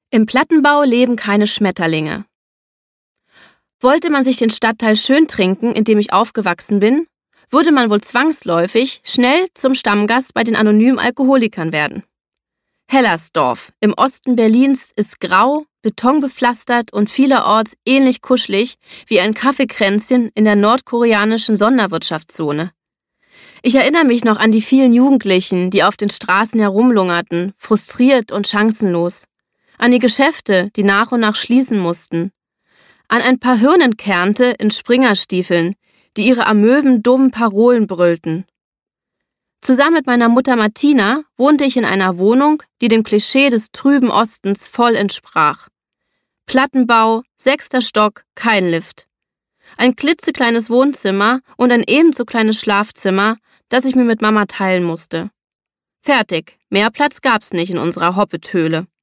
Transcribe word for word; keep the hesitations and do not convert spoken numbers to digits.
Im Plattenbau leben keine Schmetterlinge. Wollte man sich den Stadtteil schön trinken, in dem ich aufgewachsen bin, würde man wohl zwangsläufig schnell zum Stammgast bei den anonymen Alkoholikern werden. Hellersdorf im Osten Berlins ist grau, betonbepflastert und vielerorts ähnlich kuschelig wie ein Kaffeekränzchen in der nordkoreanischen Sonderwirtschaftszone. Ich erinnere mich noch an die vielen Jugendlichen, die auf den Straßen herumlungerten, frustriert und chancenlos. An die Geschäfte, die nach und nach schließen mussten. An ein paar Hirnenkernte in Springerstiefeln, die ihre amöben dummen Parolen brüllten. Zusammen mit meiner Mutter Martina wohnte ich in einer Wohnung, die dem Klischee des trüben Ostens voll entsprach. Plattenbau, sechster Stock, kein Lift. Ein klitzekleines Wohnzimmer und ein ebenso kleines Schlafzimmer, das ich mir mit Mama teilen musste. Fertig, mehr Platz gab's nicht in unserer Hoppethöhle.